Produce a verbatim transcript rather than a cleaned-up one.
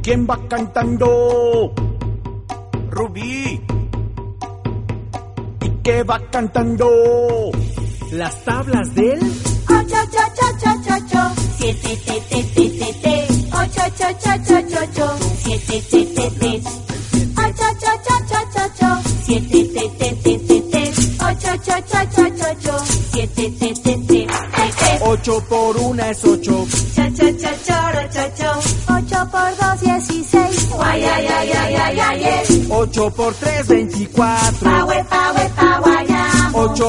¿Quién va cantando? Rubí. ¿Y qué va cantando? Las tablas del ocho, ocho, ocho, ocho, ocho, siete, te, te, te, te, te, ocho, ocho, ocho, ocho, ocho, siete, te, te, te, ocho, ocho, ocho, ocho, ocho, siete, te, te, te, te, te, ocho, ocho, ocho, ocho, ocho, siete, te, te, te, te, te. Ocho por una es ocho. Cha, cha, cha, choro, cho, cho. Ocho por dos, dieciséis. Guay, ay, ay, ay, ay, ay, ay. Ocho por tres, veinticuatro. Pa, we, pa, we, pa, guayamo. Ocho